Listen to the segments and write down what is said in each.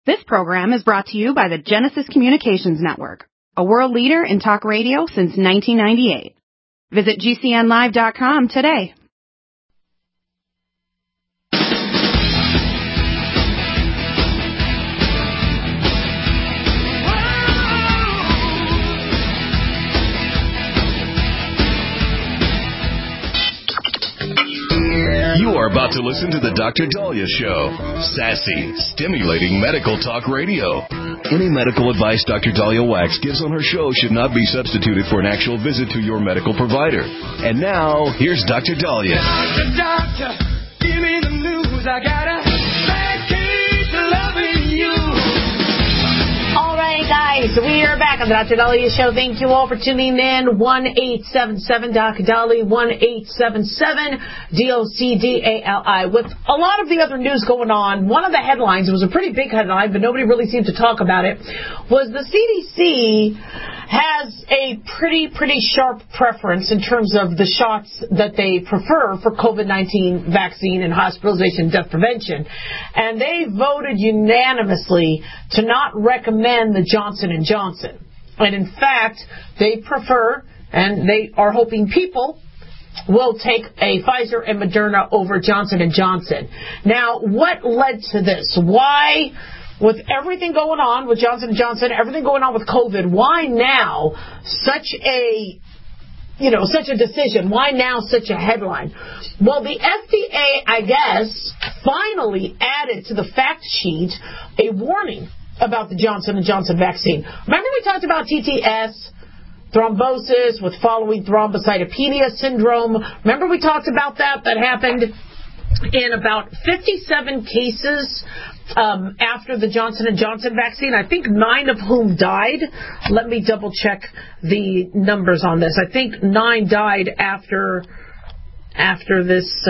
This program is brought to you by the Genesis Communications Network, a world leader in talk radio since 1998. Visit GCNlive.com today. You are about to listen to the Dr. Daliah Show. Sassy, stimulating medical talk radio. Any medical advice Dr. Daliah Wax gives on her show should not be substituted for an actual visit to your medical provider. And now, here's Dr. Daliah. Doctor, give me the news. I got a bad case of loving you. All right, guys, we are back on the Dr. Daliah Show. Thank you all for tuning in. 1-877-Dr. 1-877-DOCDALI. With a lot of the other news going on, one of the headlines, it was a pretty big headline, but nobody really seemed to talk about it, was the CDC has a pretty sharp preference in terms of the shots that they prefer for COVID-19 vaccine and hospitalization death prevention. And they voted unanimously to not recommend the Johnson & Johnson. And in fact, they prefer, and they are hoping people will take a Pfizer and Moderna over Johnson & Johnson. Now, what led to this? Why, with everything going on with Johnson & Johnson, everything going on with COVID, why now such a decision? Why now such a headline? Well, the FDA, I guess, finally added to the fact sheet a warning about the Johnson & Johnson vaccine. Remember we talked about TTS, thrombosis with following thrombocytopenia syndrome. Remember we talked about that? That happened in about 57 cases after the Johnson & Johnson vaccine. I think 9 of whom died. Let me double check the numbers on this. I think 9 died after this.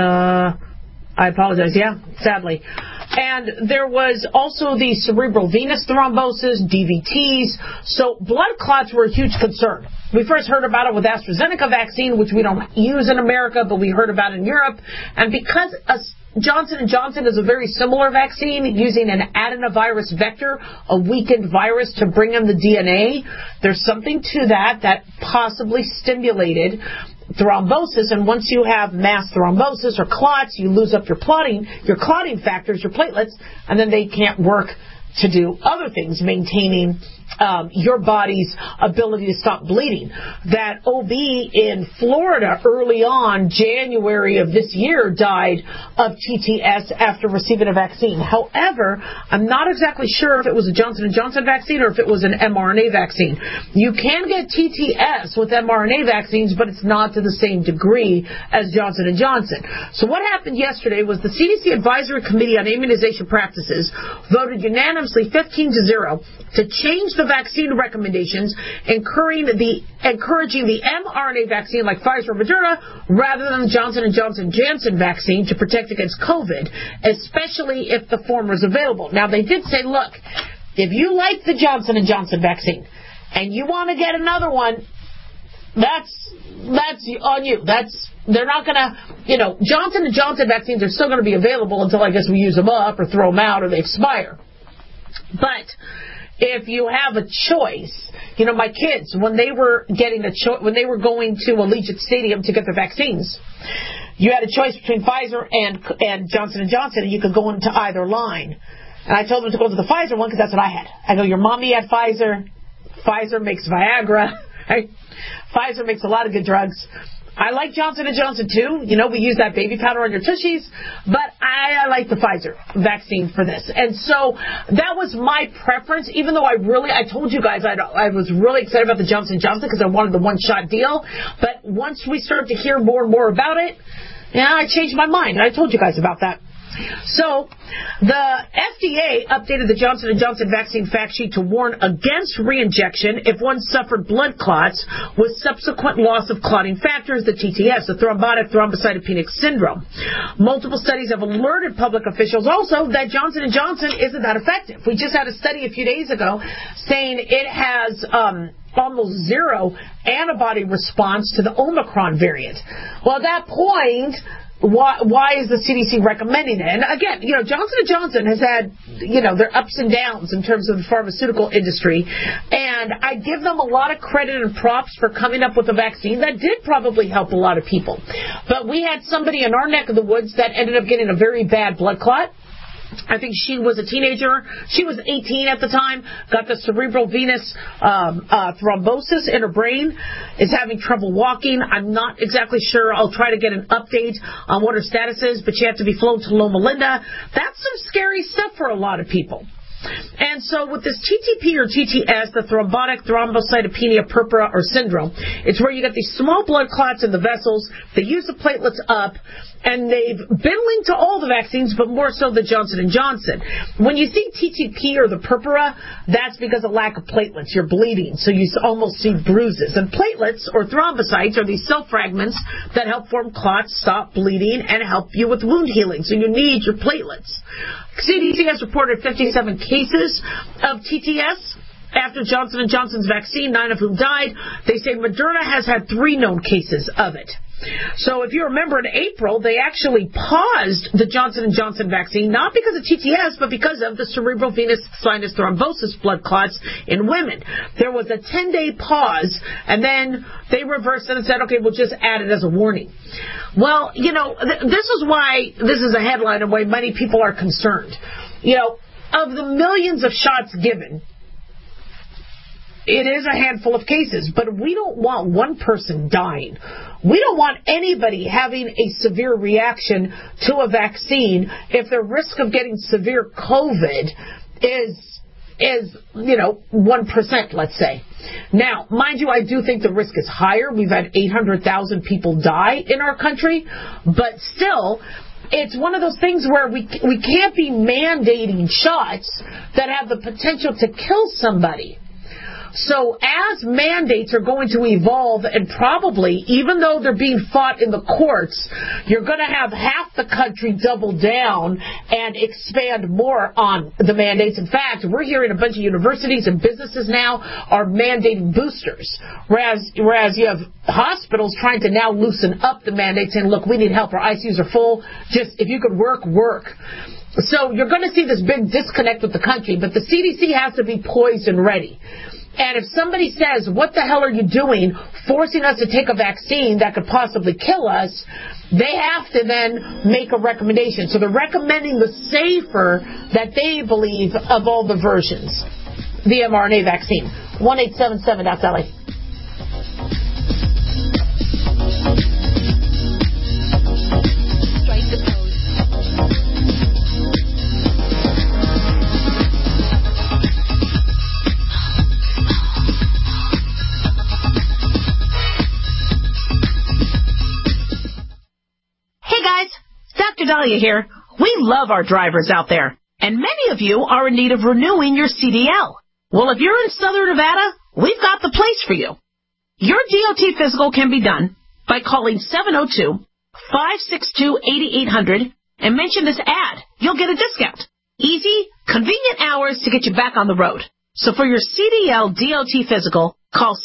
I apologize. Yeah, sadly. And there was also the cerebral venous thrombosis, DVTs. So blood clots were a huge concern. We first heard about it with AstraZeneca vaccine, which we don't use in America, but we heard about in Europe. And because Johnson & Johnson is a very similar vaccine using an adenovirus vector, a weakened virus to bring in the DNA, there's something to that possibly stimulated thrombosis, and once you have mass thrombosis or clots, you lose up your clotting factors, your platelets, and then they can't work to do other things, maintaining your body's ability to stop bleeding. That OB in Florida early on, January of this year, died of TTS after receiving a vaccine. However, I'm not exactly sure if it was a Johnson & Johnson vaccine or if it was an mRNA vaccine. You can get TTS with mRNA vaccines, but it's not to the same degree as Johnson & Johnson. So what happened yesterday was the CDC Advisory Committee on Immunization Practices voted unanimously 15-0 to change the vaccine recommendations, encouraging the mRNA vaccine like Pfizer or Moderna rather than the Johnson & Johnson vaccine to protect against COVID, especially if the former is available. Now, they did say, look, if you like the Johnson & Johnson vaccine and you want to get another one, that's on you. They're not going to, Johnson & Johnson vaccines are still going to be available until I guess we use them up or throw them out or they expire. But if you have a choice, my kids, when they were when they were going to Allegiant Stadium to get their vaccines, you had a choice between Pfizer and Johnson & Johnson, and you could go into either line. And I told them to go to the Pfizer one because that's what I had. I go, your mommy had Pfizer. Pfizer makes Viagra. Right? Pfizer makes a lot of good drugs. I like Johnson & Johnson, too. We use that baby powder on your tushies. But I like the Pfizer vaccine for this. And so that was my preference, even though I told you guys I was really excited about the Johnson & Johnson because I wanted the one-shot deal. But once we started to hear more and more about it, I changed my mind. And I told you guys about that. So the FDA updated the Johnson & Johnson vaccine fact sheet to warn against reinjection if one suffered blood clots with subsequent loss of clotting factors, the TTS, the thrombotic thrombocytopenic syndrome. Multiple studies have alerted public officials also that Johnson & Johnson isn't that effective. We just had a study a few days ago saying it has almost zero antibody response to the Omicron variant. Well, at that point, why is the CDC recommending it? And again, Johnson & Johnson has had, their ups and downs in terms of the pharmaceutical industry. And I give them a lot of credit and props for coming up with a vaccine that did probably help a lot of people. But we had somebody in our neck of the woods that ended up getting a very bad blood clot. I think she was a teenager. She was 18 at the time, got the cerebral venous thrombosis in her brain, is having trouble walking. I'm not exactly sure. I'll try to get an update on what her status is, but she had to be flown to Loma Linda. That's some scary stuff for a lot of people. And so with this TTP or TTS, the thrombotic thrombocytopenia purpura or syndrome, it's where you get these small blood clots in the vessels. They use the platelets up, and they've been linked to all the vaccines, but more so the Johnson & Johnson. When you see TTP or the purpura, that's because of lack of platelets. You're bleeding, so you almost see bruises. And platelets or thrombocytes are these cell fragments that help form clots, stop bleeding, and help you with wound healing. So you need your platelets. CDC has reported 57 cases of TTS after Johnson & Johnson's vaccine, 9 of whom died. They say Moderna has had 3 known cases of it. So if you remember, in April, they actually paused the Johnson & Johnson vaccine, not because of TTS, but because of the cerebral venous sinus thrombosis blood clots in women. There was a 10-day pause, and then they reversed it and said, okay, we'll just add it as a warning. Well, this is why this is a headline and why many people are concerned. Of the millions of shots given, it is a handful of cases, but we don't want one person dying. We don't want anybody having a severe reaction to a vaccine if the risk of getting severe COVID is 1%, let's say. Now, mind you, I do think the risk is higher. We've had 800,000 people die in our country, but still, it's one of those things where we can't be mandating shots that have the potential to kill somebody. So as mandates are going to evolve, and probably, even though they're being fought in the courts, you're going to have half the country double down and expand more on the mandates. In fact, we're hearing a bunch of universities and businesses now are mandating boosters, whereas you have hospitals trying to now loosen up the mandates saying, look, we need help. Our ICUs are full. Just, if you could work. So you're going to see this big disconnect with the country, but the CDC has to be poised and ready. And if somebody says, what the hell are you doing, forcing us to take a vaccine that could possibly kill us, they have to then make a recommendation. So they're recommending the safer that they believe of all the versions, the mRNA vaccine. 1-877, that's LA. Dr. Dahlia here. We love our drivers out there, and many of you are in need of renewing your CDL. Well, if you're in Southern Nevada, we've got the place for you. Your DOT physical can be done by calling 702-562-8800 and mention this ad. You'll get a discount. Easy, convenient hours to get you back on the road. So for your CDL DOT physical, call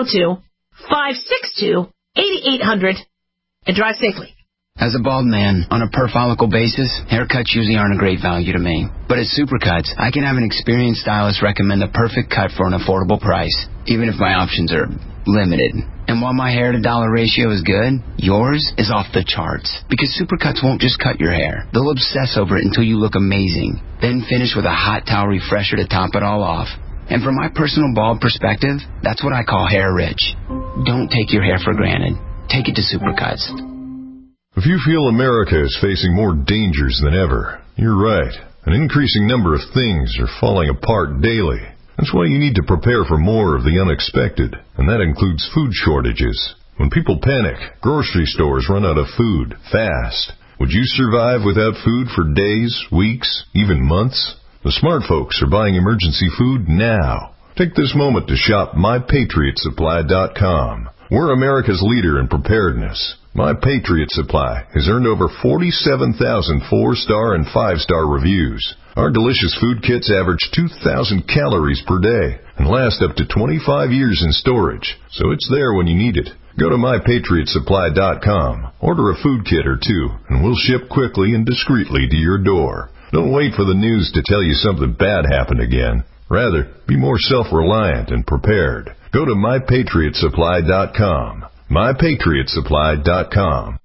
702-562-8800 and drive safely. As a bald man, on a per-follicle basis, haircuts usually aren't a great value to me. But at Supercuts, I can have an experienced stylist recommend the perfect cut for an affordable price, even if my options are limited. And while my hair-to-dollar ratio is good, yours is off the charts. Because Supercuts won't just cut your hair. They'll obsess over it until you look amazing. Then finish with a hot towel refresher to top it all off. And from my personal bald perspective, that's what I call hair-rich. Don't take your hair for granted. Take it to Supercuts. If you feel America is facing more dangers than ever, you're right. An increasing number of things are falling apart daily. That's why you need to prepare for more of the unexpected, and that includes food shortages. When people panic, grocery stores run out of food fast. Would you survive without food for days, weeks, even months? The smart folks are buying emergency food now. Take this moment to shop MyPatriotSupply.com. We're America's leader in preparedness. My Patriot Supply has earned over 47,000 4-star and 5-star reviews. Our delicious food kits average 2,000 calories per day and last up to 25 years in storage, so it's there when you need it. Go to MyPatriotSupply.com, order a food kit or two, and we'll ship quickly and discreetly to your door. Don't wait for the news to tell you something bad happened again. Rather, be more self-reliant and prepared. Go to MyPatriotSupply.com. MyPatriotSupply.com.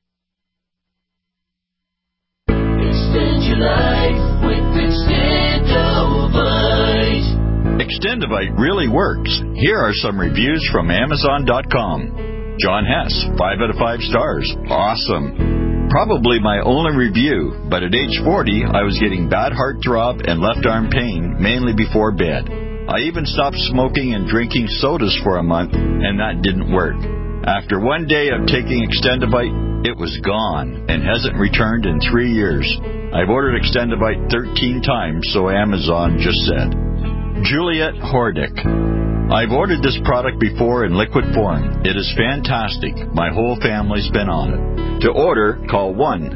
Extend your life with Extendovite. Extendovite really works. Here are some reviews from Amazon.com. John Hess, 5 out of 5 stars. Awesome. Probably my only review, but at age 40, I was getting bad heart throb and left arm pain, mainly before bed. I even stopped smoking and drinking sodas for a month, and that didn't work. After one day of taking Extendovite, it was gone and hasn't returned in 3 years. I've ordered Extendovite 13 times, so Amazon just said. Juliet Hordick. I've ordered this product before in liquid form. It is fantastic. My whole family's been on it. To order, call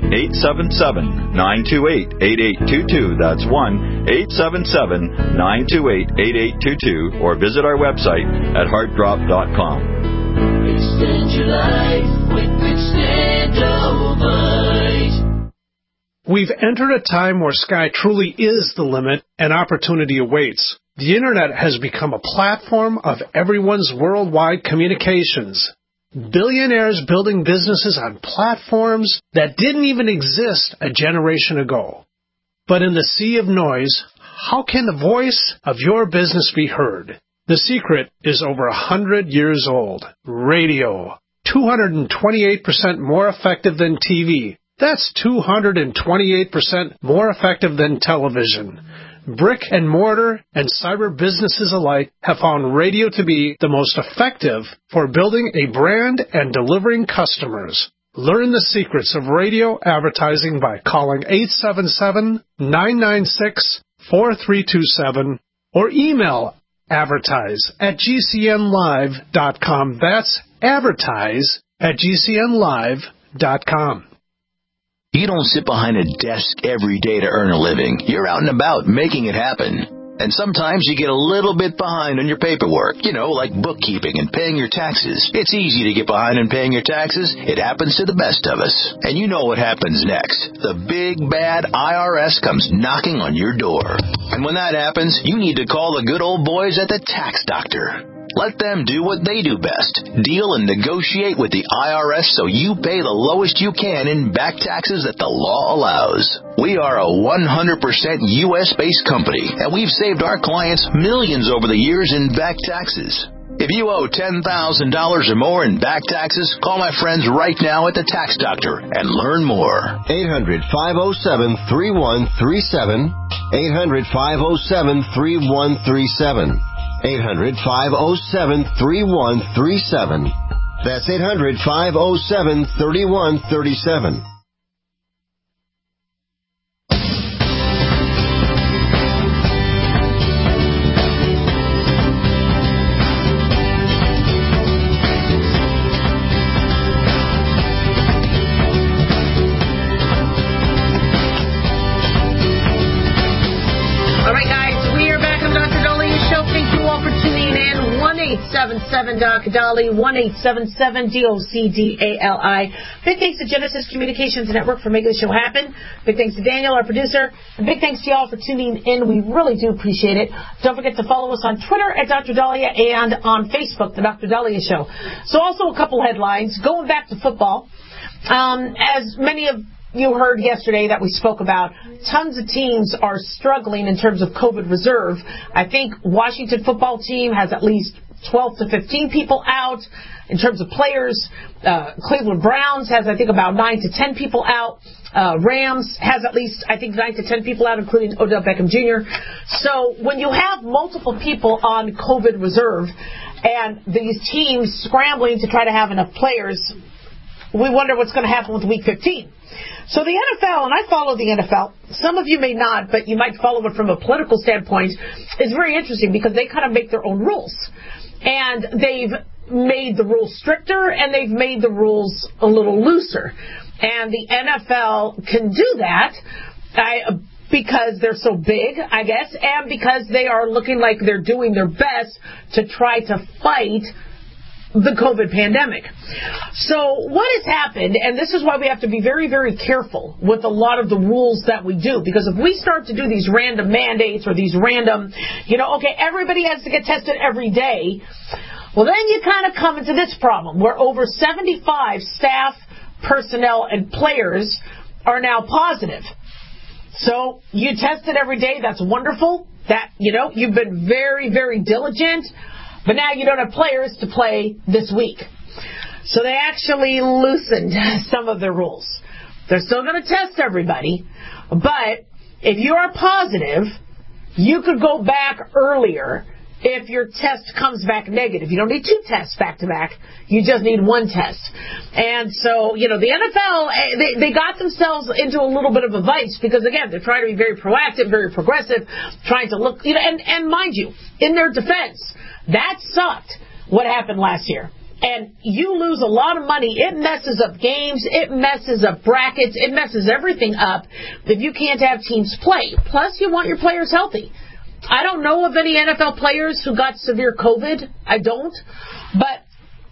1-877-928-8822. That's 1-877-928-8822. Or visit our website at heartdrop.com. Extend your life with Extendovite. We've entered a time where sky truly is the limit and opportunity awaits. The Internet has become a platform of everyone's worldwide communications. Billionaires building businesses on platforms that didn't even exist a generation ago. But in the sea of noise, how can the voice of your business be heard? The secret is over 100 years old. Radio. 228% more effective than TV. That's 228% more effective than television. Brick and mortar and cyber businesses alike have found radio to be the most effective for building a brand and delivering customers. Learn the secrets of radio advertising by calling 877-996-4327 or email advertise@gcnlive.com. That's advertise@gcnlive.com. You don't sit behind a desk every day to earn a living. You're out and about making it happen. And sometimes you get a little bit behind on your paperwork, like bookkeeping and paying your taxes. It's easy to get behind on paying your taxes. It happens to the best of us. And you know what happens next. The big, bad IRS comes knocking on your door. And when that happens, you need to call the good old boys at the Tax Doctor. Let them do what they do best. Deal and negotiate with the IRS so you pay the lowest you can in back taxes that the law allows. We are a 100% U.S.-based company, and we've saved our clients millions over the years in back taxes. If you owe $10,000 or more in back taxes, call my friends right now at the Tax Doctor and learn more. 800-507-3137. 800-507-3137. 800-507-3137. That's 800-507-3137. All right, guys, we are back on Dr. Dalia's show. Thank you all for tuning in. 1-877-Doc-Dali, 1-877-DOCDALI. Big thanks to Genesis Communications Network for making the show happen. Big thanks to Daniel, our producer. And big thanks to y'all for tuning in. We really do appreciate it. Don't forget to follow us on Twitter at Dr. Dahlia and on Facebook, The Dr. Dahlia Show. So also a couple headlines. Going back to football, as many of you heard yesterday that we spoke about, tons of teams are struggling in terms of COVID reserve. I think Washington football team has at least 12 to 15 people out in terms of players. Cleveland Browns has, I think, about 9 to 10 people out. Rams has at least, I think, 9 to 10 people out, including Odell Beckham Jr. So when you have multiple people on COVID reserve and these teams scrambling to try to have enough players, we wonder what's going to happen with Week 15. So the NFL, and I follow the NFL, some of you may not, but you might follow it from a political standpoint, is very interesting because they kind of make their own rules. And they've made the rules stricter, and they've made the rules a little looser. And the NFL can do that because they're so big, I guess, and because they are looking like they're doing their best to try to fight the COVID pandemic. So what has happened, and this is why we have to be very, very careful with a lot of the rules that we do, because if we start to do these random mandates or these random, okay, everybody has to get tested every day, well, then you kind of come into this problem where over 75 staff, personnel, and players are now positive. So you test it every day. That's wonderful. That, you've been very, very diligent. But now you don't have players to play this week. So they actually loosened some of the rules. They're still going to test everybody. But if you are positive, you could go back earlier if your test comes back negative. You don't need 2 tests back-to-back. You just need 1 test. And so, the NFL, they got themselves into a little bit of a vice because, again, they're trying to be very proactive, very progressive, trying to look, and mind you, in their defense, that sucked what happened last year. And you lose a lot of money. It messes up games. It messes up brackets. It messes everything up if you can't have teams play. Plus, you want your players healthy. I don't know of any NFL players who got severe COVID. I don't. But,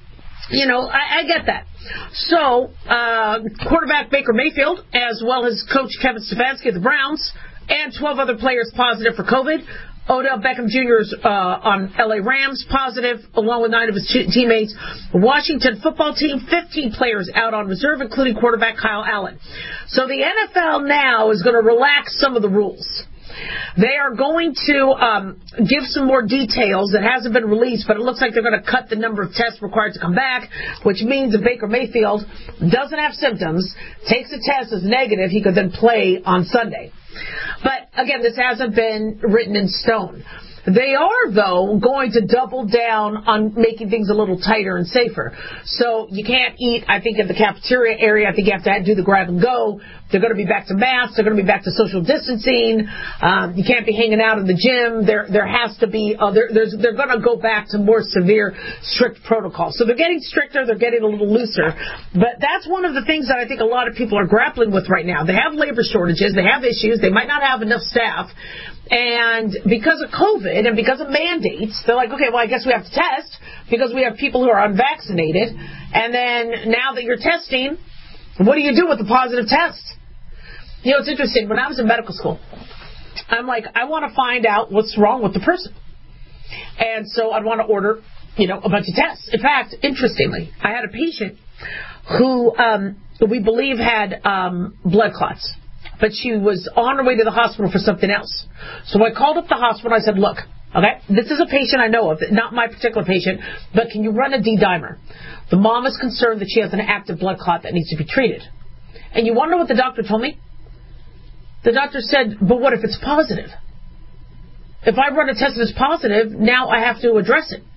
I get that. So, quarterback Baker Mayfield, as well as coach Kevin Stefanski of the Browns, and 12 other players positive for COVID. Odell Beckham Jr. is on LA Rams positive, along with 9 of his teammates. Washington football team, 15 players out on reserve, including quarterback Kyle Allen. So the NFL now is going to relax some of the rules. They are going to give some more details that hasn't been released, but it looks like they're going to cut the number of tests required to come back, which means if Baker Mayfield doesn't have symptoms, takes a test as negative, he could then play on Sunday. But, again, this hasn't been written in stone. They are, though, going to double down on making things a little tighter and safer. So you can't eat, I think, in the cafeteria area. I think you have to do the grab and go. They're going to be back to masks. They're going to be back to social distancing. You can't be hanging out in the gym. There has to be, they're going to go back to more severe, strict protocols. So they're getting stricter. They're getting a little looser. But that's one of the things that I think a lot of people are grappling with right now. They have labor shortages. They have issues. They might not have enough staff. And because of COVID and because of mandates, they're like, okay, well, I guess we have to test because we have people who are unvaccinated. And then now that you're testing, what do you do with the positive test? It's interesting. When I was in medical school, I'm like, I want to find out what's wrong with the person. And so I'd want to order, a bunch of tests. In fact, interestingly, I had a patient who we believe had blood clots. But she was on her way to the hospital for something else. So I called up the hospital and I said, look, okay, this is a patient I know of, not my particular patient, but can you run a D-dimer? The mom is concerned that she has an active blood clot that needs to be treated. And you want to know what the doctor told me? The doctor said, but what if it's positive? If I run a test and it's positive, now I have to address it.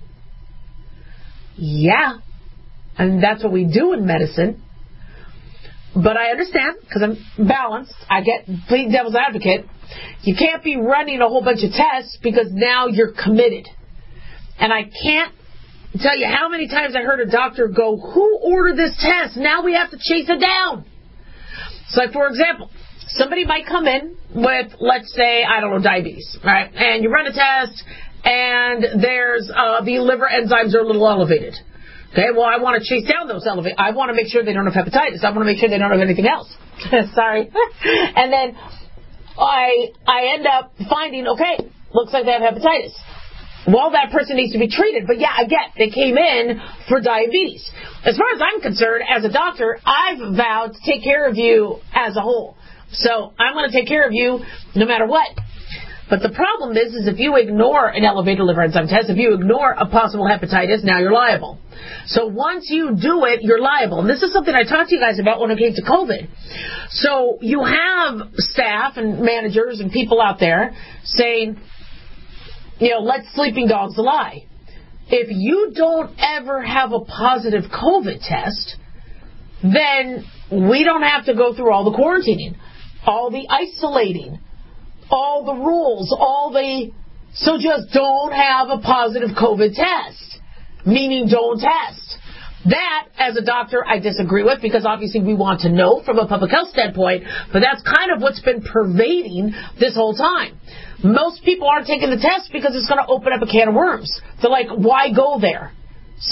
Yeah, and that's what we do in medicine. But I understand, because I'm balanced. I get plain devil's advocate. You can't be running a whole bunch of tests because now you're committed. And I can't tell you how many times I heard a doctor go, who ordered this test? Now we have to chase it down. So, for example, somebody might come in with, let's say, diabetes, right? And you run a test, and there's the liver enzymes are a little elevated. Okay, well, I want to chase down those elevated. I want to make sure they don't have hepatitis. I want to make sure they don't have anything else. Sorry. And then I end up finding, okay, looks like they have hepatitis. Well, that person needs to be treated. But yeah, I get they came in for diabetes. As far as I'm concerned, as a doctor, I've vowed to take care of you as a whole. So I'm going to take care of you no matter what. But the problem is if you ignore an elevated liver enzyme test, if you ignore a possible hepatitis, now you're liable. So once you do it, you're liable. And this is something I talked to you guys about when it came to COVID. So you have staff and managers and people out there saying, let sleeping dogs lie. If you don't ever have a positive COVID test, then we don't have to go through all the quarantining, all the isolating, all the rules, so just don't have a positive COVID test, meaning don't test. That, as a doctor, I disagree with because obviously we want to know from a public health standpoint, but that's kind of what's been pervading this whole time. Most people aren't taking the test because it's going to open up a can of worms. They're like, why go there? So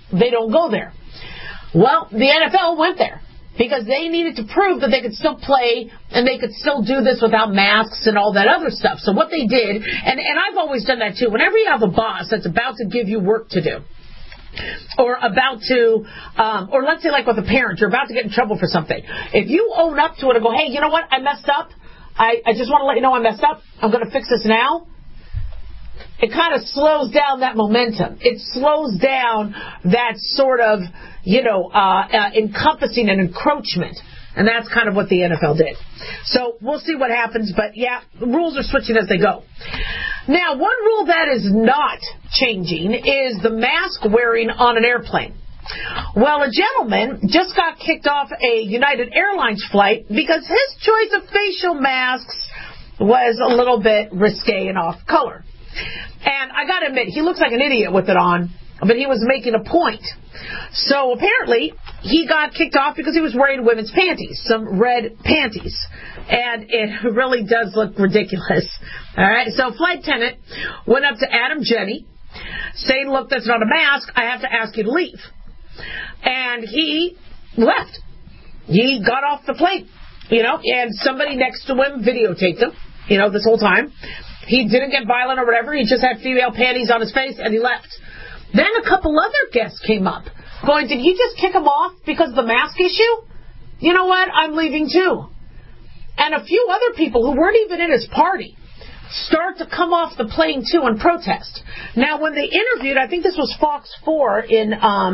they don't go there. Well, the NFL went there because they needed to prove that they could still play and they could still do this without masks and all that other stuff. So what they did, and I've always done that too, whenever you have a boss that's about to give you work to do, or about to, or let's say like with a parent, you're about to get in trouble for something. If you own up to it and go, hey, you know what, I messed up. I just want to let you know I messed up. I'm going to fix this now. It kind of slows down that momentum. It slows down that sort of, encompassing and encroachment. And that's kind of what the NFL did. So we'll see what happens. But, yeah, rules are switching as they go. Now, one rule that is not changing is the mask wearing on an airplane. Well, a gentleman just got kicked off a United Airlines flight because his choice of facial masks was a little bit risque and off color. And I got to admit, he looks like an idiot with it on, but he was making a point. So apparently, he got kicked off because he was wearing women's panties, some red panties. And it really does look ridiculous. All right, so flight attendant went up to Adam Jenny, saying, look, that's not a mask. I have to ask you to leave. And he left. He got off the plane, and somebody next to him videotaped him, this whole time. He didn't get violent or whatever. He just had female panties on his face, and he left. Then a couple other guests came up, going, did you just kick him off because of the mask issue? You know what? I'm leaving too. And a few other people who weren't even in his party start to come off the plane too and protest. Now, when they interviewed, I think this was Fox 4 in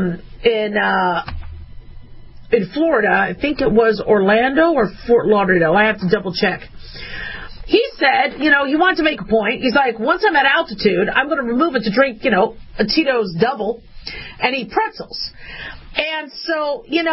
Florida. I think it was Orlando or Fort Lauderdale. I have to double check. He said, he wanted to make a point. He's like, once I'm at altitude, I'm going to remove it to drink, a Tito's Double and eat pretzels. And so, he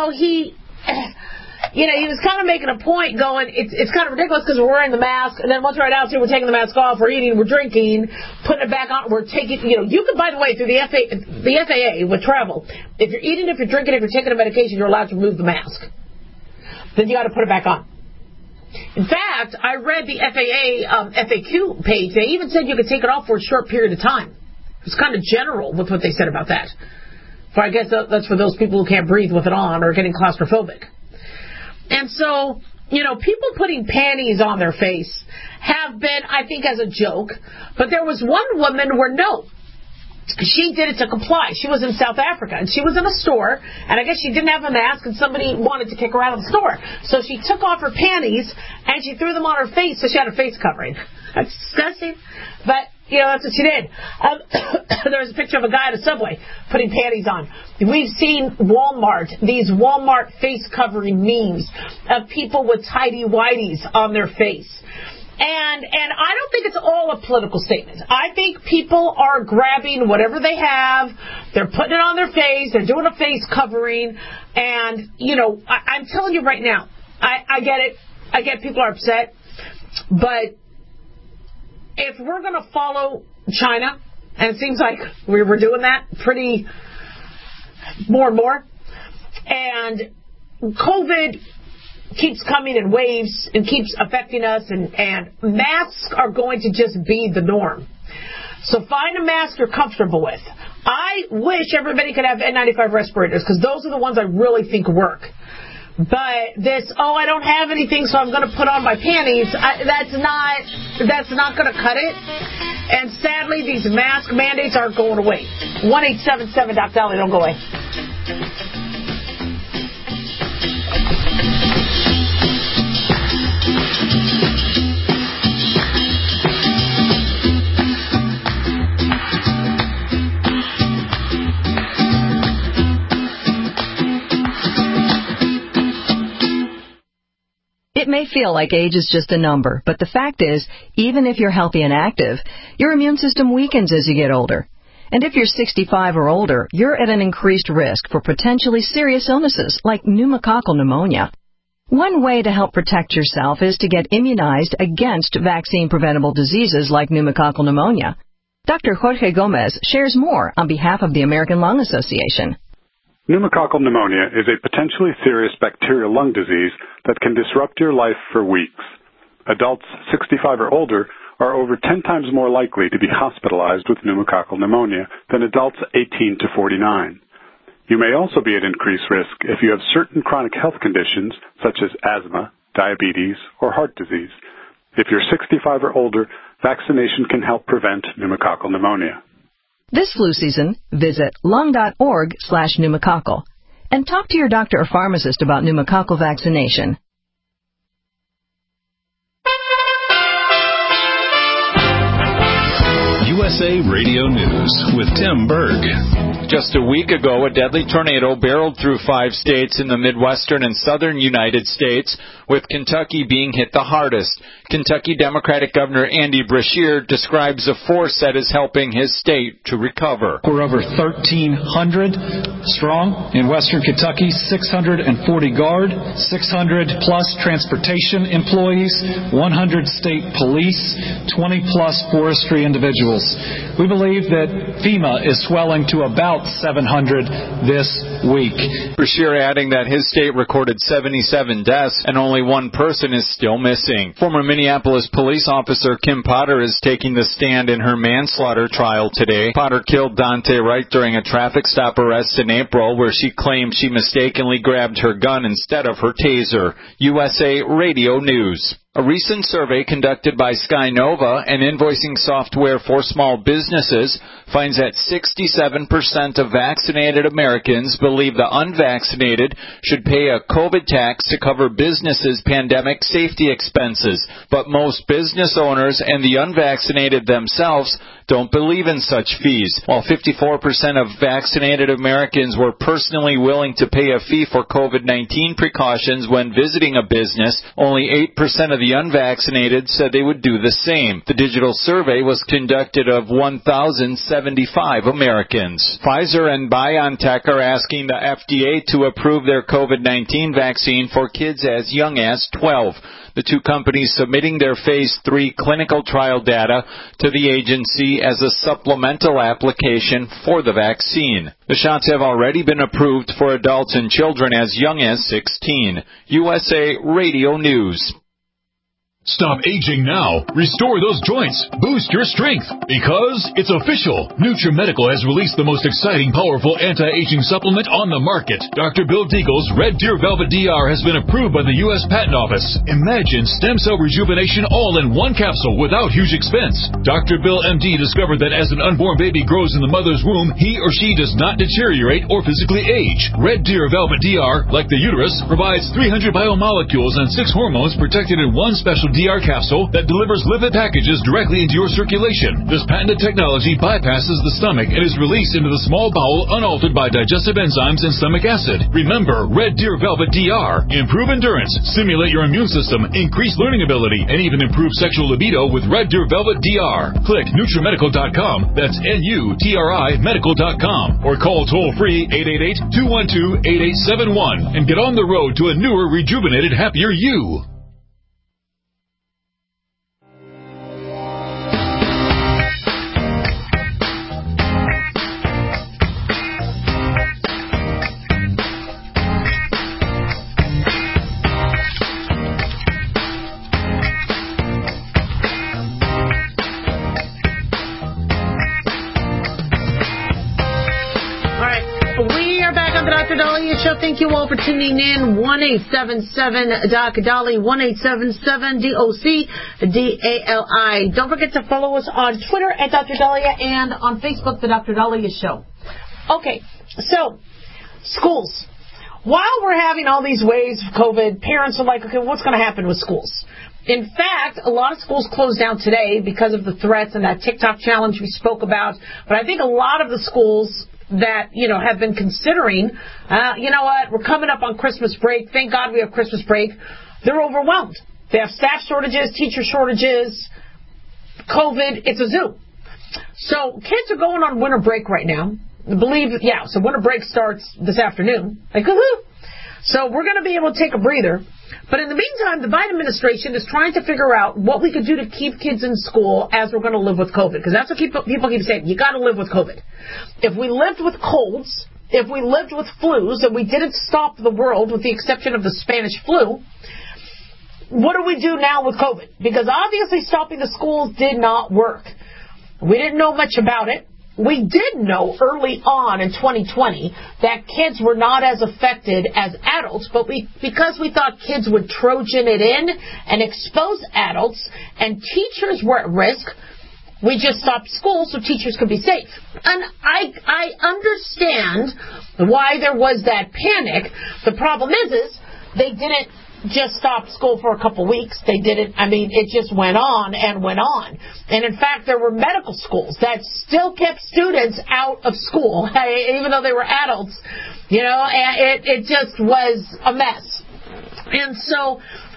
was kind of making a point going, it's kind of ridiculous because we're wearing the mask, and then once we're at altitude, we're taking the mask off, we're eating, we're drinking, putting it back on, we're taking, you could, by the way, through the FAA with travel, if you're eating, if you're drinking, if you're taking a medication, you're allowed to remove the mask. Then you got to put it back on. In fact, I read the FAA FAQ page. They even said you could take it off for a short period of time. It was kind of general with what they said about that. For I guess that's for those people who can't breathe with it on or getting claustrophobic. And so, people putting panties on their face have been, I think, as a joke. But there was one woman where she did it to comply. She was in South Africa, and she was in a store, and I guess she didn't have a mask, and somebody wanted to kick her out of the store. So she took off her panties, and she threw them on her face, so she had a face covering. That's disgusting, but, that's what she did. There was a picture of a guy at a Subway putting panties on. We've seen these Walmart face covering memes of people with tighty-whities on their face. And I don't think it's all a political statement. I think people are grabbing whatever they have, they're putting it on their face, they're doing a face covering, and, I'm telling you right now, I get it. I get people are upset, but if we're going to follow China, and it seems like we're doing that pretty more and more, and COVID keeps coming in waves and keeps affecting us, and masks are going to just be the norm. So find a mask you're comfortable with. I wish everybody could have N95 respirators because those are the ones I really think work. But I don't have anything, so I'm going to put on my panties. That's not going to cut it. And sadly, these mask mandates aren't going away. 1-877-DOC-DOLLY, don't go away. It may feel like age is just a number, but the fact is, even if you're healthy and active, your immune system weakens as you get older. And if you're 65 or older, you're at an increased risk for potentially serious illnesses like pneumococcal pneumonia. One way to help protect yourself is to get immunized against vaccine-preventable diseases like pneumococcal pneumonia. Dr. Jorge Gomez shares more on behalf of the American Lung Association. Pneumococcal pneumonia is a potentially serious bacterial lung disease that can disrupt your life for weeks. Adults 65 or older are over 10 times more likely to be hospitalized with pneumococcal pneumonia than adults 18 to 49. You may also be at increased risk if you have certain chronic health conditions such as asthma, diabetes, or heart disease. If you're 65 or older, vaccination can help prevent pneumococcal pneumonia. This flu season, visit lung.org/pneumococcal and talk to your doctor or pharmacist about pneumococcal vaccination. USA Radio News with Tim Berg. Just a week ago, a deadly tornado barreled through 5 states in the Midwestern and Southern United States, with Kentucky being hit the hardest. Kentucky Democratic Governor Andy Beshear describes the force that is helping his state to recover. We're over 1,300 strong in Western Kentucky, 640 guard, 600 plus transportation employees, 100 state police, 20 plus forestry individuals. We believe that FEMA is swelling to about 700 this week. Beshear adding that his state recorded 77 deaths and only one person is still missing. Former Minneapolis police officer Kim Potter is taking the stand in her manslaughter trial today. Potter killed Dante Wright during a traffic stop arrest in April where she claimed she mistakenly grabbed her gun instead of her taser. USA Radio News. A recent survey conducted by Skynova, an invoicing software for small businesses, finds that 67% of vaccinated Americans believe the unvaccinated should pay a COVID tax to cover businesses' pandemic safety expenses. But most business owners and the unvaccinated themselves don't believe in such fees. While 54% of vaccinated Americans were personally willing to pay a fee for COVID-19 precautions when visiting a business, only 8% of the unvaccinated said they would do the same. The digital survey was conducted of 1,075 Americans. Pfizer and BioNTech are asking the FDA to approve their COVID-19 vaccine for kids as young as 12. The two companies submitting their Phase 3 clinical trial data to the agency as a supplemental application for the vaccine. The shots have already been approved for adults and children as young as 16. USA Radio News. Stop aging now. Restore those joints. Boost your strength. Because it's official. NutriMedical has released the most exciting, powerful anti-aging supplement on the market. Dr. Bill Deagle's Red Deer Velvet DR has been approved by the U.S. Patent Office. Imagine stem cell rejuvenation all in one capsule without huge expense. Dr. Bill MD discovered that as an unborn baby grows in the mother's womb, he or she does not deteriorate or physically age. Red Deer Velvet DR, like the uterus, provides 300 biomolecules and 6 hormones protected in one special DR capsule that delivers lipid packages directly into your circulation. This patented technology bypasses the stomach and is released into the small bowel unaltered by digestive enzymes and stomach acid. Remember, Red Deer Velvet DR. Improve endurance, stimulate your immune system, increase learning ability, and even improve sexual libido with Red Deer Velvet DR. Click NutriMedical.com, that's NUTRI Medical.com, or call toll-free 888-212-8871 and get on the road to a newer, rejuvenated, happier you. Show. Thank you all for tuning in. 1-877-DOC-DOLLY, 1-877-DOC-DALI. Don't forget to follow us on Twitter at Dr. Dahlia and on Facebook, The Dr. Dahlia Show. Okay, so schools. While we're having all these waves of COVID, parents are like, okay, what's going to happen with schools? In fact, a lot of schools closed down today because of the threats and that TikTok challenge we spoke about. But I think a lot of the schools that, have been considering, we're coming up on Christmas break. Thank God we have Christmas break. They're overwhelmed. They have staff shortages, teacher shortages, COVID. It's a zoo. So kids are going on winter break right now. So winter break starts this afternoon. Like, woohoo! So we're going to be able to take a breather. But in the meantime, the Biden administration is trying to figure out what we could do to keep kids in school as we're going to live with COVID. Because that's what people keep saying. You got to live with COVID. If we lived with colds, if we lived with flus, and we didn't stop the world with the exception of the Spanish flu, what do we do now with COVID? Because obviously stopping the schools did not work. We didn't know much about it. we did know early on in 2020 that kids were not as affected as adults, but because we thought kids would Trojan it in and expose adults and teachers were at risk, we just stopped school so teachers could be safe. And I understand why there was that panic. The problem is they didn't just stop school for a couple weeks. They didn't, it just went on and went on. And in fact, there were medical schools that still kept students out of school, even though they were adults, and it just was a mess. And so,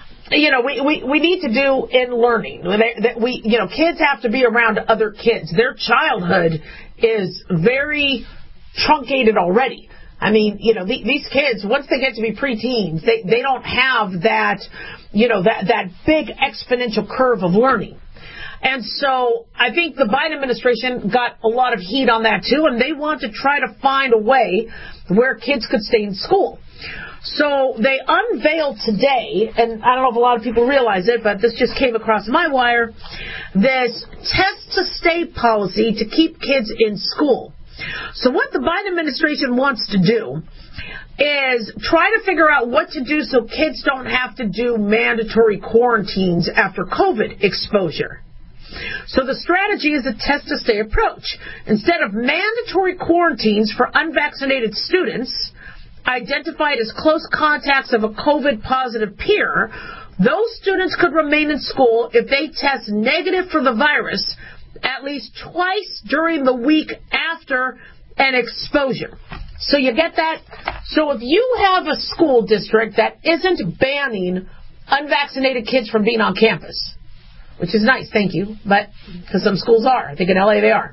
we need to do in learning. Kids have to be around other kids. Their childhood is very truncated already. These kids, once they get to be preteens, they don't have that, that big exponential curve of learning. And so I think the Biden administration got a lot of heat on that too, and they want to try to find a way where kids could stay in school. So they unveiled today, and I don't know if a lot of people realize it, but this just came across my wire, this test-to-stay policy to keep kids in school. So what the Biden administration wants to do is try to figure out what to do so kids don't have to do mandatory quarantines after COVID exposure. So the strategy is a test-to-stay approach. Instead of mandatory quarantines for unvaccinated students identified as close contacts of a COVID-positive peer, those students could remain in school if they test negative for the virus at least twice during the week after an exposure. So you get that? So if you have a school district that isn't banning unvaccinated kids from being on campus, which is nice, thank you, but because some schools are. I think in LA they are.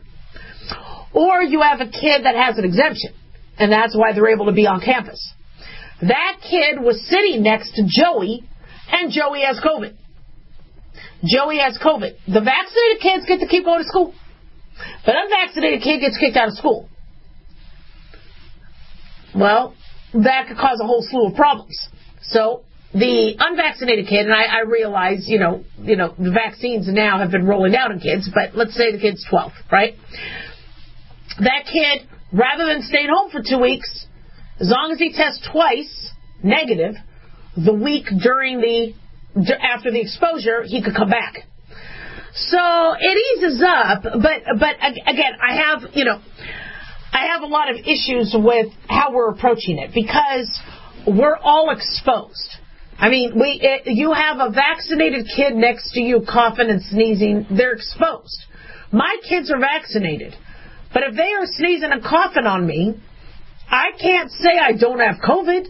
Or you have a kid that has an exemption, and that's why they're able to be on campus. That kid was sitting next to Joey, and Joey has COVID. Joey has COVID. The vaccinated kids get to keep going to school, but unvaccinated kid gets kicked out of school. Well, that could cause a whole slew of problems. So the unvaccinated kid, and I realize, the vaccines now have been rolling out in kids, but let's say the kid's 12, right? That kid, rather than staying home for 2 weeks, as long as he tests twice negative, the week after the exposure, he could come back. So it eases up, but again, I have a lot of issues with how we're approaching it because we're all exposed. You have a vaccinated kid next to you coughing and sneezing, they're exposed. My kids are vaccinated, but if they are sneezing and coughing on me, I can't say I don't have COVID.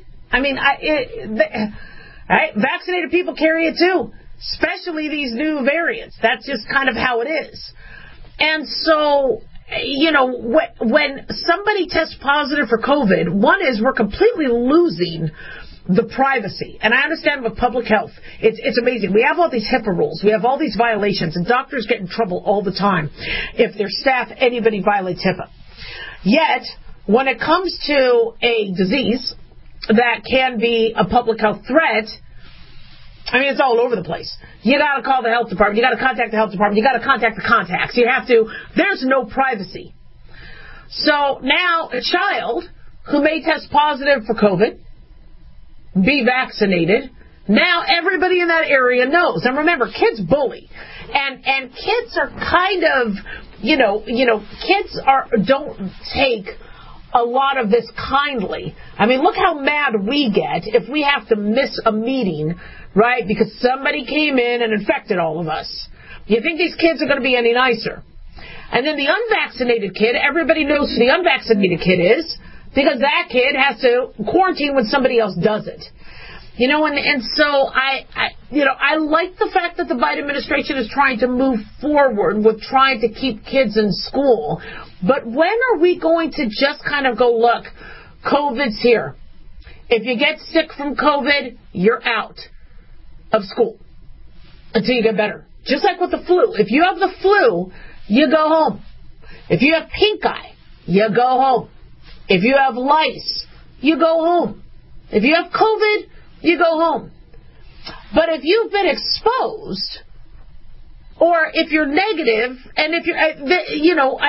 Vaccinated people carry it too, especially these new variants. That's just kind of how it is. And so, when somebody tests positive for COVID, one is we're completely losing the privacy. And I understand with public health, it's amazing. We have all these HIPAA rules. We have all these violations, and doctors get in trouble all the time if their staff, anybody violates HIPAA. Yet, when it comes to a disease that can be a public health threat, it's all over the place. You got to call the health department. You got to contact the health department. You got to contact the contacts. There's no privacy. So now a child who may test positive for COVID, be vaccinated, now everybody in that area knows. And remember, kids bully. And kids are kind of, kids don't take a lot of this kindly. Look how mad we get if we have to miss a meeting, right, because somebody came in and infected all of us. You think these kids are going to be any nicer? And then the unvaccinated kid, everybody knows who the unvaccinated kid is because that kid has to quarantine when somebody else does it. And so I like the fact that the Biden administration is trying to move forward with trying to keep kids in school. But when are we going to just kind of go, look, COVID's here. If you get sick from COVID, you're out of school until you get better. Just like with the flu. If you have the flu, you go home. If you have pink eye, you go home. If you have lice, you go home. If you have COVID, you go home. But if you've been exposed, or if you're negative, and if you're,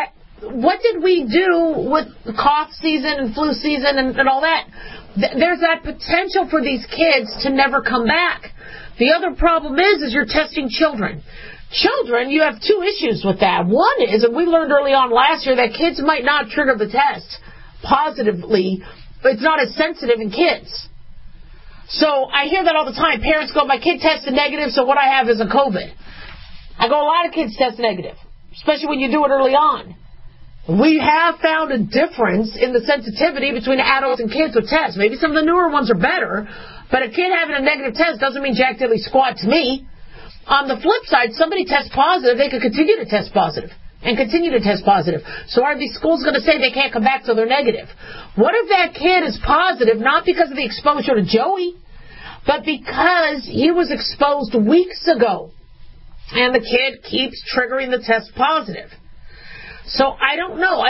what did we do with cough season and flu season and all that? There's that potential for these kids to never come back. The other problem is you're testing children. Children, you have two issues with that. One is, and we learned early on last year, that kids might not trigger the test positively, but it's not as sensitive in kids. So I hear that all the time. Parents go, my kid tested negative, so what I have is a COVID. I go, a lot of kids test negative, especially when you do it early on. We have found a difference in the sensitivity between adults and kids with tests. Maybe some of the newer ones are better, but a kid having a negative test doesn't mean jack diddly squat to me. On the flip side, somebody tests positive, they could continue to test positive and continue to test positive. So are these schools going to say they can't come back till they're negative? What if that kid is positive, not because of the exposure to Joey, but because he was exposed weeks ago, and the kid keeps triggering the test positive? So I don't know.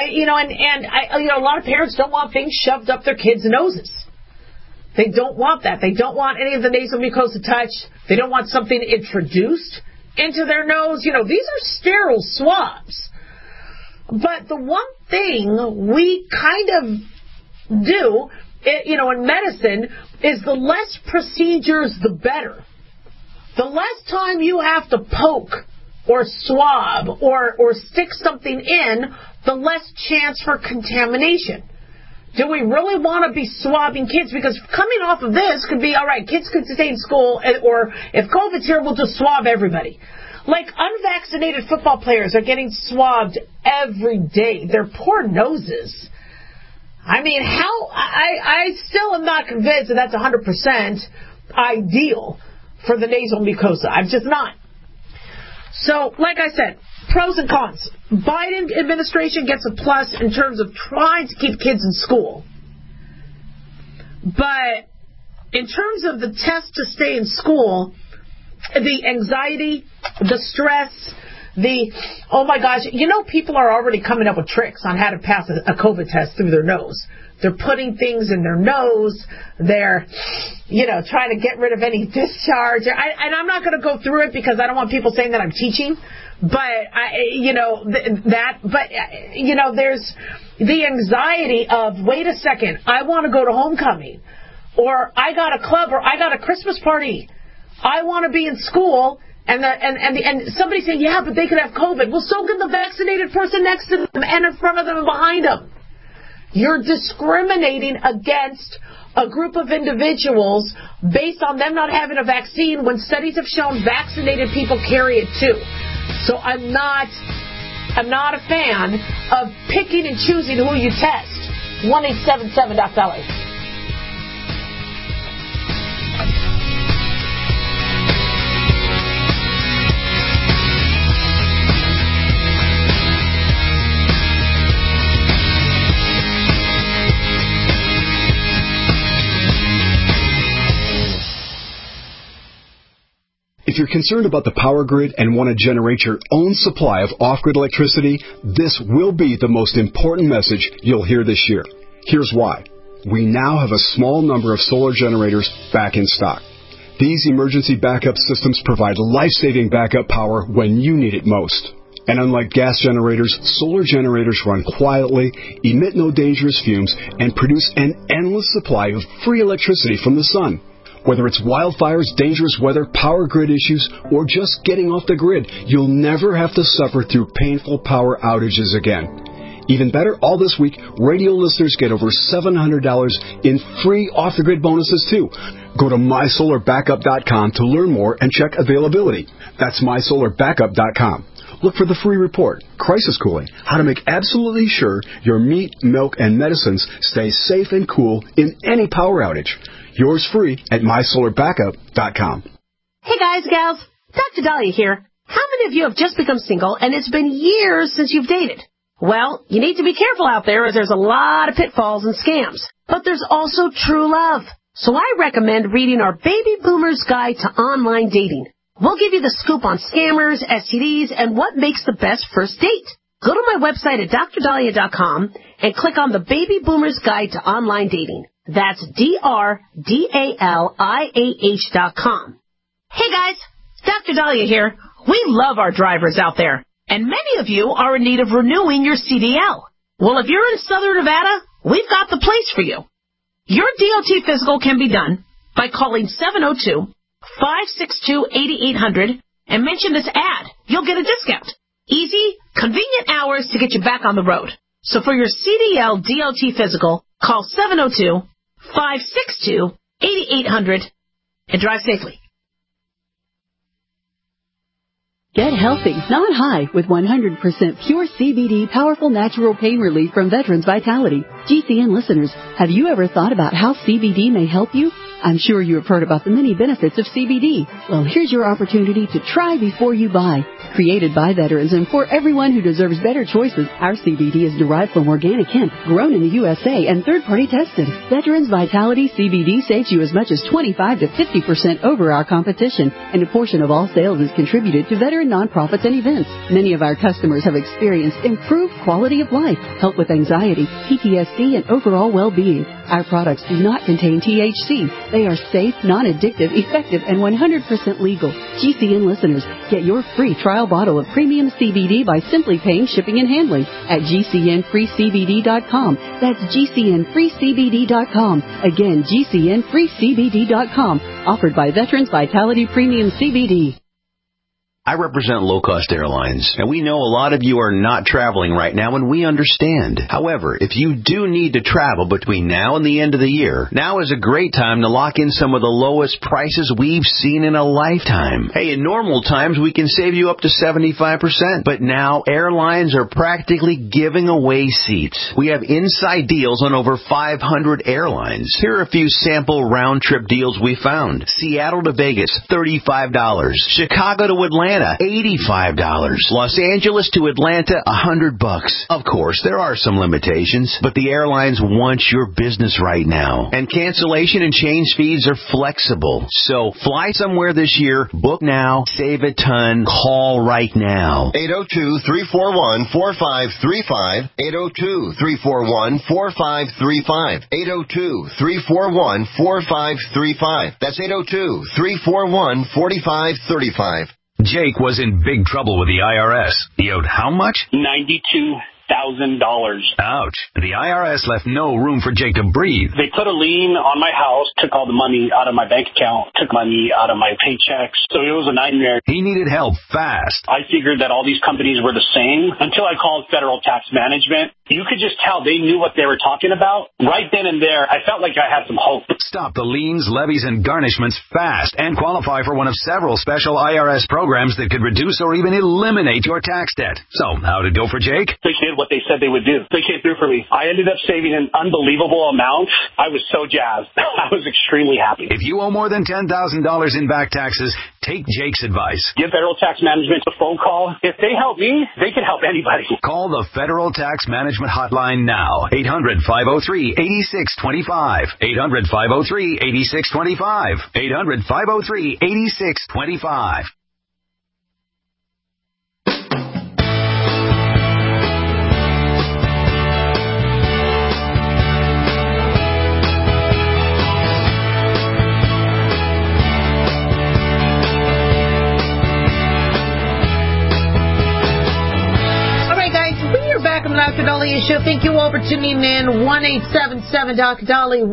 A lot of parents don't want things shoved up their kids' noses. They don't want that. They don't want any of the nasal mucosa touch. They don't want something introduced into their nose. These are sterile swabs. But the one thing we kind of do, in medicine, is the less procedures, the better. The less time you have to poke or swab or stick something in, the less chance for contamination. Do we really want to be swabbing kids? Because coming off of this could be, all right, kids could stay in school, or if COVID's here, we'll just swab everybody. Like, unvaccinated football players are getting swabbed every day. Their poor noses. I mean, I still am not convinced that that's 100% ideal for the nasal mucosa. I'm just not. So, like I said, pros and cons. Biden administration gets a plus in terms of trying to keep kids in school. But in terms of the test to stay in school, the anxiety, the stress, oh my gosh, people are already coming up with tricks on how to pass a COVID test through their nose. They're putting things in their nose. They're, trying to get rid of any discharge. And I'm not going to go through it because I don't want people saying that I'm teaching. But, there's the anxiety of, wait a second, I want to go to homecoming. Or I got a club, or I got a Christmas party. I want to be in school. And somebody saying, yeah, but they could have COVID. Well, so can the vaccinated person next to them and in front of them and behind them. You're discriminating against a group of individuals based on them not having a vaccine when studies have shown vaccinated people carry it too. So I'm not a fan of picking and choosing who you test. 1-877-DOC-DOLLAR. If you're concerned about the power grid and want to generate your own supply of off-grid electricity, this will be the most important message you'll hear this year. Here's why. We now have a small number of solar generators back in stock. These emergency backup systems provide life-saving backup power when you need it most. And unlike gas generators, solar generators run quietly, emit no dangerous fumes, and produce an endless supply of free electricity from the sun. Whether it's wildfires, dangerous weather, power grid issues, or just getting off the grid, you'll never have to suffer through painful power outages again. Even better, all this week, radio listeners get over $700 in free off-the-grid bonuses, too. Go to MySolarBackup.com to learn more and check availability. That's MySolarBackup.com. Look for the free report, Crisis Cooling, how to make absolutely sure your meat, milk, and medicines stay safe and cool in any power outage. Yours free at MySolarBackup.com. Hey guys, gals, Dr. Dahlia here. How many of you have just become single and it's been years since you've dated? Well, you need to be careful out there as there's a lot of pitfalls and scams. But there's also true love. So I recommend reading our Baby Boomer's Guide to Online Dating. We'll give you the scoop on scammers, STDs, and what makes the best first date. Go to my website at drdahlia.com and click on the Baby Boomer's Guide to Online Dating. That's DRDALIAH.com. Hey guys, Dr. Dahlia here. We love our drivers out there. And many of you are in need of renewing your CDL. Well, if you're in Southern Nevada, we've got the place for you. Your DOT physical can be done by calling 702-562-8800 and mention this ad. You'll get a discount. Easy, convenient hours to get you back on the road. So for your CDL DOT physical, call 702-562-8800 and drive safely. Get healthy, not high, with 100% pure CBD powerful natural pain relief from Veterans Vitality. GCN listeners, have you ever thought about how CBD may help you? I'm sure you have heard about the many benefits of CBD. Well, here's your opportunity to try before you buy. Created by veterans and for everyone who deserves better choices, our CBD is derived from organic hemp, grown in the USA, and third-party tested. Veterans Vitality CBD saves you as much as 25 to 50% over our competition, and a portion of all sales is contributed to veteran nonprofits and events. Many of our customers have experienced improved quality of life, help with anxiety, PTSD, and overall well-being. Our products do not contain THC. They are safe, non-addictive, effective, and 100% legal. GCN listeners, get your free trial bottle of premium CBD by simply paying shipping and handling at GCNFreeCBD.com. That's GCNFreeCBD.com. Again, GCNFreeCBD.com. Offered by Veterans Vitality Premium CBD. I represent Low Cost Airlines, and we know a lot of you are not traveling right now, and we understand. However, if you do need to travel between now and the end of the year, now is a great time to lock in some of the lowest prices we've seen in a lifetime. Hey, in normal times, we can save you up to 75%, but now airlines are practically giving away seats. We have inside deals on over 500 airlines. Here are a few sample round-trip deals we found. Seattle to Vegas, $35. Chicago to Atlanta, $85. Los Angeles to Atlanta, $100. Of course, there are some limitations, but the airlines want your business right now. And cancellation and change fees are flexible. So fly somewhere this year, book now, save a ton, call right now. 802-341-4535. 802-341-4535. 802-341-4535. That's 802-341-4535. Jake was in big trouble with the IRS. He owed how much? $92,000. Ouch. The IRS left no room for Jake to breathe. They put a lien on my house, took all the money out of my bank account, took money out of my paychecks. So it was a nightmare. He needed help fast. I figured that all these companies were the same until I called Federal Tax Management. You could just tell they knew what they were talking about. Right then and there, I felt like I had some hope. Stop the liens, levies, and garnishments fast and qualify for one of several special IRS programs that could reduce or even eliminate your tax debt. So, how'd it go for Jake? They did what they said they would do. They came through for me. I ended up saving an unbelievable amount. I was so jazzed. I was extremely happy. If you owe more than $10,000 in back taxes, take Jake's advice. Give Federal Tax Management a phone call. If they help me, they can help anybody. Call the Federal Tax Management hotline now. 800-503-8625. 800-503-8625. 800-503-8625. Dr. Dahlia Show. Thank you all for tuning in. 1-877-Dr. Dolly,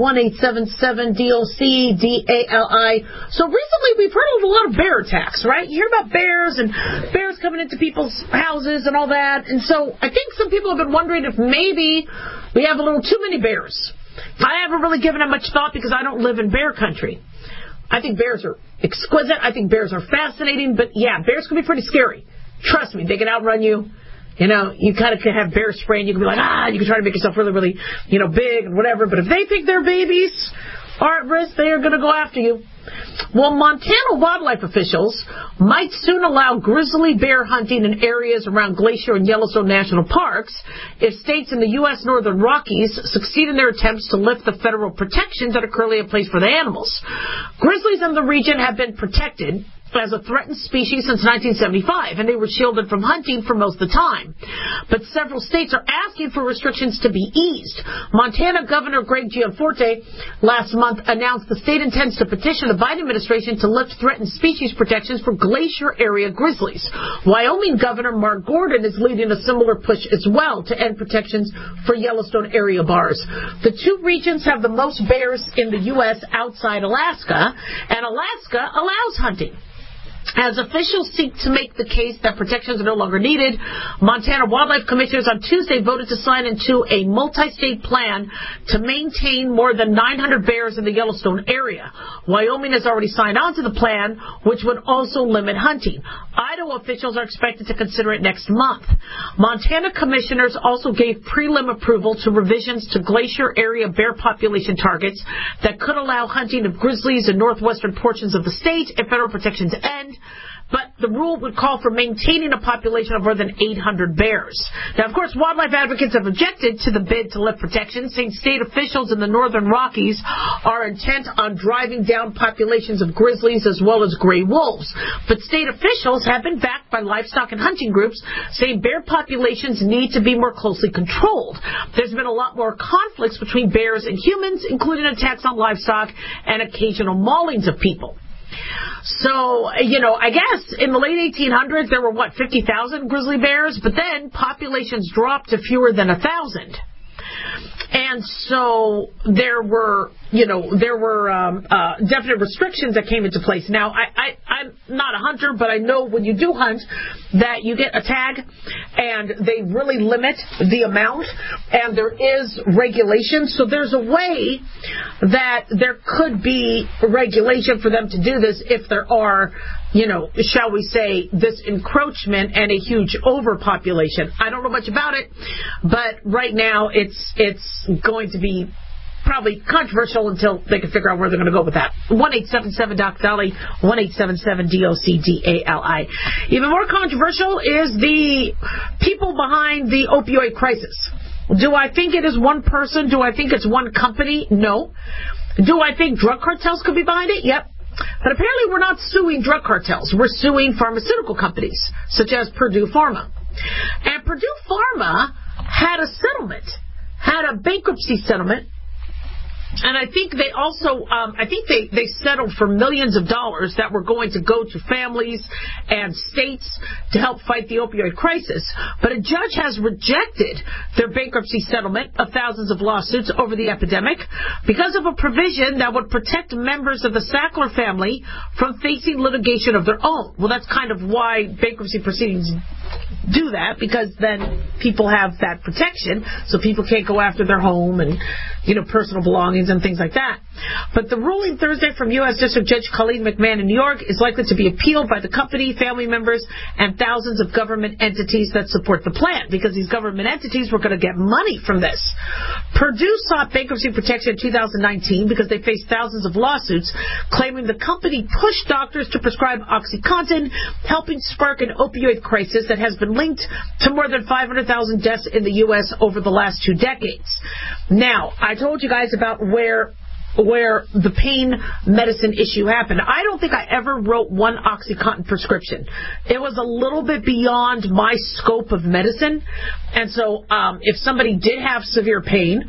1-877-DOC-DALI. So recently we've heard of a lot of bear attacks, right? You hear about bears and bears coming into people's houses and all that. And so I think some people have been wondering if maybe we have a little too many bears. I haven't really given it much thought because I don't live in bear country. I think bears are exquisite. I think bears are fascinating. But yeah, bears can be pretty scary. Trust me, they can outrun you. You know, you kind of can have bear spray and you can be like, you can try to make yourself really, really, big and whatever. But if they think their babies are at risk, they are going to go after you. Well, Montana wildlife officials might soon allow grizzly bear hunting in areas around Glacier and Yellowstone National Parks if states in the U.S. Northern Rockies succeed in their attempts to lift the federal protections that are currently in place for the animals. Grizzlies in the region have been protected as a threatened species since 1975, and they were shielded from hunting for most of the time. But several states are asking for restrictions to be eased. Montana Governor Greg Gianforte last month announced the state intends to petition the Biden administration to lift threatened species protections for glacier area grizzlies. Wyoming Governor Mark Gordon is leading a similar push as well to end protections for Yellowstone area bars. The two regions have the most bears in the U.S. outside Alaska, and Alaska allows hunting. As officials seek to make the case that protections are no longer needed, Montana Wildlife Commissioners on Tuesday voted to sign into a multi-state plan to maintain more than 900 bears in the Yellowstone area. Wyoming has already signed on to the plan, which would also limit hunting. Idaho officials are expected to consider it next month. Montana commissioners also gave prelim approval to revisions to glacier area bear population targets that could allow hunting of grizzlies in northwestern portions of the state if federal protections end. But the rule would call for maintaining a population of more than 800 bears. Now, of course, wildlife advocates have objected to the bid to lift protections, saying state officials in the northern Rockies are intent on driving down populations of grizzlies as well as gray wolves. But state officials have been backed by livestock and hunting groups, saying bear populations need to be more closely controlled. There's been a lot more conflicts between bears and humans, including attacks on livestock and occasional maulings of people. So, I guess in the late 1800s there were, 50,000 grizzly bears, but then populations dropped to fewer than 1,000. And so there were definite restrictions that came into place. Now, I'm not a hunter, but I know when you do hunt that you get a tag, and they really limit the amount, and there is regulation. So there's a way that there could be regulation for them to do this if there are, shall we say, this encroachment and a huge overpopulation. I don't know much about it, but right now it's going to be probably controversial until they can figure out where they're going to go with that. 1-877-DOC-DALI, 1-877-DOC-DALI. Even more controversial is the people behind the opioid crisis. Do I think it is one person? Do I think it's one company? No. Do I think drug cartels could be behind it? Yep. But apparently we're not suing drug cartels. We're suing pharmaceutical companies, such as Purdue Pharma. And Purdue Pharma had a settlement, had a bankruptcy settlement. And I think they also, they settled for millions of dollars that were going to go to families and states to help fight the opioid crisis. But a judge has rejected their bankruptcy settlement of thousands of lawsuits over the epidemic because of a provision that would protect members of the Sackler family from facing litigation of their own. Well, that's kind of why bankruptcy proceedings do that, because then people have that protection, so people can't go after their home and, personal belongings and things like that. But the ruling Thursday from U.S. District Judge Colleen McMahon in New York is likely to be appealed by the company, family members, and thousands of government entities that support the plan, because these government entities were going to get money from this. Purdue sought bankruptcy protection in 2019 because they faced thousands of lawsuits claiming the company pushed doctors to prescribe OxyContin, helping spark an opioid crisis that has been linked to more than 500,000 deaths in the U.S. over the last 2 decades. Now, I told you guys about where the pain medicine issue happened. I don't think I ever wrote one OxyContin prescription. It was a little bit beyond my scope of medicine. And so if somebody did have severe pain,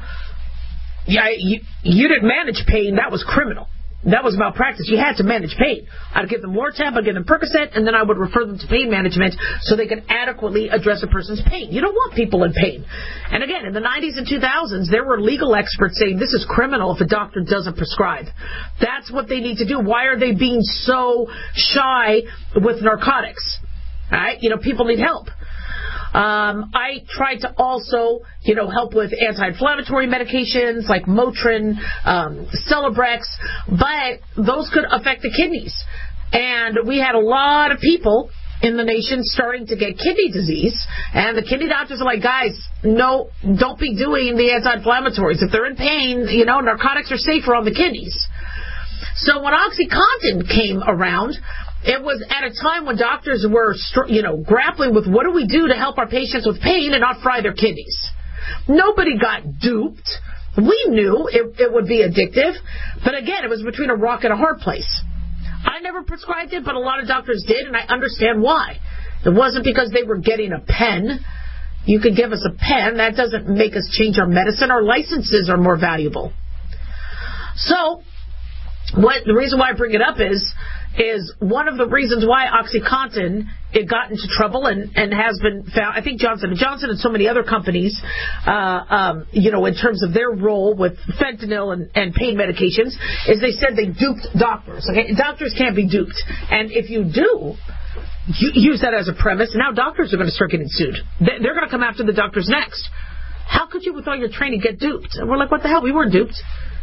you didn't manage pain. That was criminal. That was malpractice. You had to manage pain. I'd give them Lortab, I'd give them Percocet, and then I would refer them to pain management so they could adequately address a person's pain. You don't want people in pain. And again, in the 90s and 2000s, there were legal experts saying this is criminal if a doctor doesn't prescribe. That's what they need to do. Why are they being so shy with narcotics? All right? People need help. I tried to also, help with anti-inflammatory medications like Motrin, Celebrex, but those could affect the kidneys. And we had a lot of people in the nation starting to get kidney disease, and the kidney doctors are like, guys, no, don't be doing the anti-inflammatories. If they're in pain, narcotics are safer on the kidneys. So when OxyContin came around, it was at a time when doctors were, grappling with what do we do to help our patients with pain and not fry their kidneys. Nobody got duped. We knew it would be addictive, but again, it was between a rock and a hard place. I never prescribed it, but a lot of doctors did, and I understand why. It wasn't because they were getting a pen. You could give us a pen. That doesn't make us change our medicine. Our licenses are more valuable. So, the reason why I bring it up is one of the reasons why OxyContin, it got into trouble and has been found. I think Johnson & Johnson and so many other companies, in terms of their role with fentanyl and pain medications, is they said they duped doctors. Okay, doctors can't be duped, and if you do use that as a premise, now doctors are going to start getting sued. They're going to come after the doctors next. How could you, with all your training, get duped? And we're like, what the hell? We weren't duped.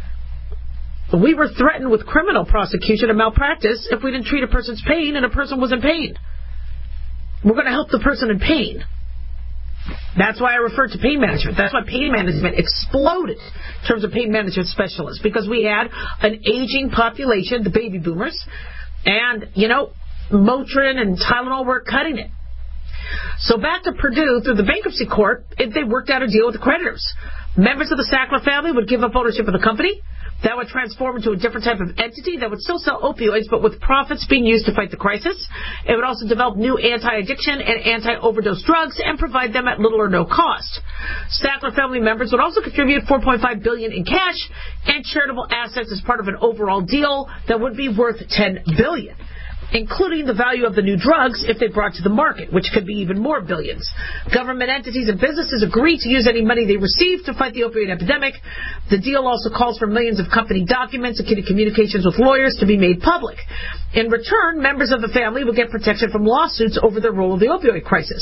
We were threatened with criminal prosecution and malpractice if we didn't treat a person's pain and a person was in pain. We're going to help the person in pain. That's why I referred to pain management. That's why pain management exploded in terms of pain management specialists, because we had an aging population, the baby boomers, and, Motrin and Tylenol were cutting it. So back to Purdue, through the bankruptcy court, they worked out a deal with the creditors. Members of the Sackler family would give up ownership of the company. That would transform into a different type of entity that would still sell opioids, but with profits being used to fight the crisis. It would also develop new anti-addiction and anti-overdose drugs and provide them at little or no cost. Sackler family members would also contribute $4.5 billion in cash and charitable assets as part of an overall deal that would be worth $10 billion. Including the value of the new drugs if they brought to the market, which could be even more billions. Government entities and businesses agree to use any money they receive to fight the opioid epidemic. The deal also calls for millions of company documents, including communications with lawyers, to be made public. In return, members of the family will get protection from lawsuits over their role in the opioid crisis.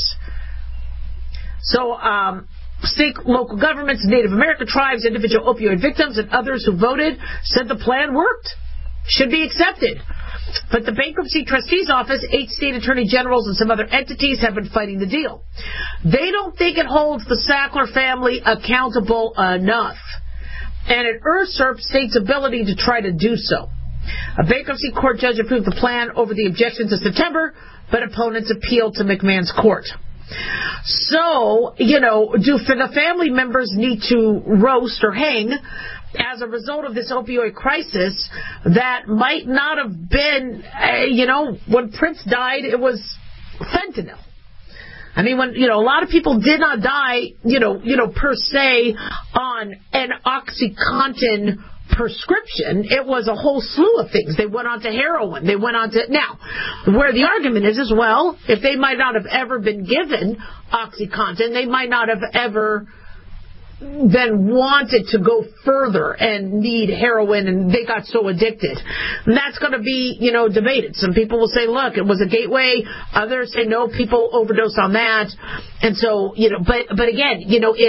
So, state, local governments, Native American tribes, individual opioid victims, and others who voted said the plan worked, should be accepted. But the Bankruptcy Trustee's Office, 8 state attorney generals, and some other entities have been fighting the deal. They don't think it holds the Sackler family accountable enough, and it usurps states' ability to try to do so. A bankruptcy court judge approved the plan over the objections in September, but opponents appealed to McMahon's court. So, do the family members need to roast or hang as a result of this opioid crisis that might not have been, when Prince died, it was fentanyl. I mean, when, a lot of people did not die, per se on an OxyContin prescription. It was a whole slew of things. They went on to heroin. They went on to... Now, where the argument is, well, if they might not have ever been given OxyContin, they might not have ever then wanted to go further and need heroin, and they got so addicted. And that's going to be, debated. Some people will say, look, it was a gateway. Others say, no, people overdose on that. And so, but again,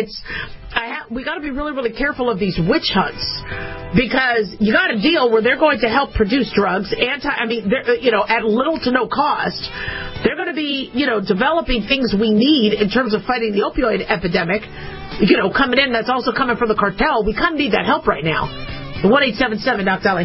we got to be really, really careful of these witch hunts, because you got a deal where they're going to help produce drugs, at little to no cost. They're going to be, developing things we need in terms of fighting the opioid epidemic, coming in, that's also coming from the cartel. We kind of need that help right now. 1-877 Doc Dolly.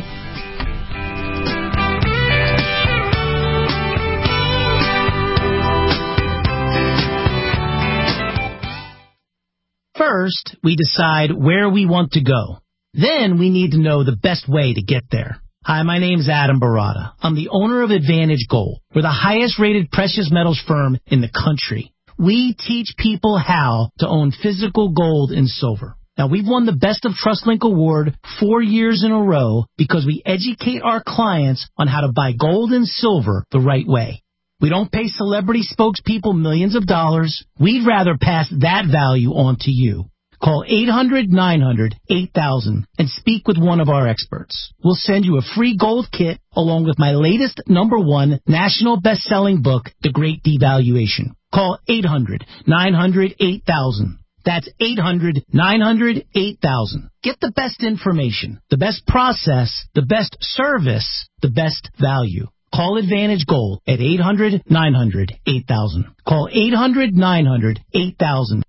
First, we decide where we want to go. Then we need to know the best way to get there. Hi, my name's Adam Barada. I'm the owner of Advantage Gold. We're the highest rated precious metals firm in the country. We teach people how to own physical gold and silver. Now, we've won the Best of TrustLink Award 4 years in a row because we educate our clients on how to buy gold and silver the right way. We don't pay celebrity spokespeople millions of dollars. We'd rather pass that value on to you. Call 800-900-8000 and speak with one of our experts. We'll send you a free gold kit along with my latest #1 national best-selling book, The Great Devaluation. Call 800-900-8000. That's 800-900-8000. Get the best information, the best process, the best service, the best value. Call Advantage Gold at 800-900-8000. Call 800-900-8000.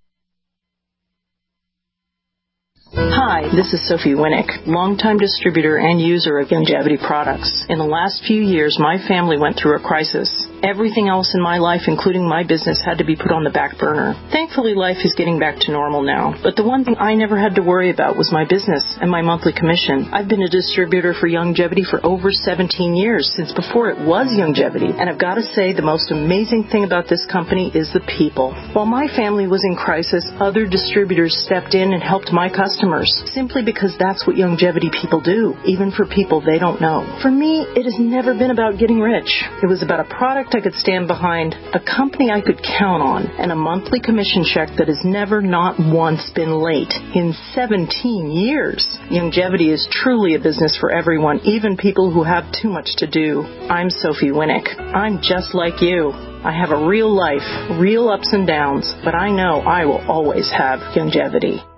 Hi, this is Sophie Winnick, longtime distributor and user of Longevity products. In the last few years, my family went through a crisis, everything else in my life, including my business, had to be put on the back burner. Thankfully, life is getting back to normal now. But the one thing I never had to worry about was my business and my monthly commission. I've been a distributor for Youngevity for over 17 years, since before it was Youngevity. And I've got to say, the most amazing thing about this company is the people. While my family was in crisis, other distributors stepped in and helped my customers, simply because that's what Youngevity people do, even for people they don't know. For me, it has never been about getting rich. It was about a product I could stand behind, a company I could count on, and a monthly commission check that has never not once been late in 17 years. Youngevity is truly a business for everyone, even people who have too much to do. I'm Sophie Winnick. I'm just like you. I have a real life, real ups and downs, but I know I will always have Youngevity.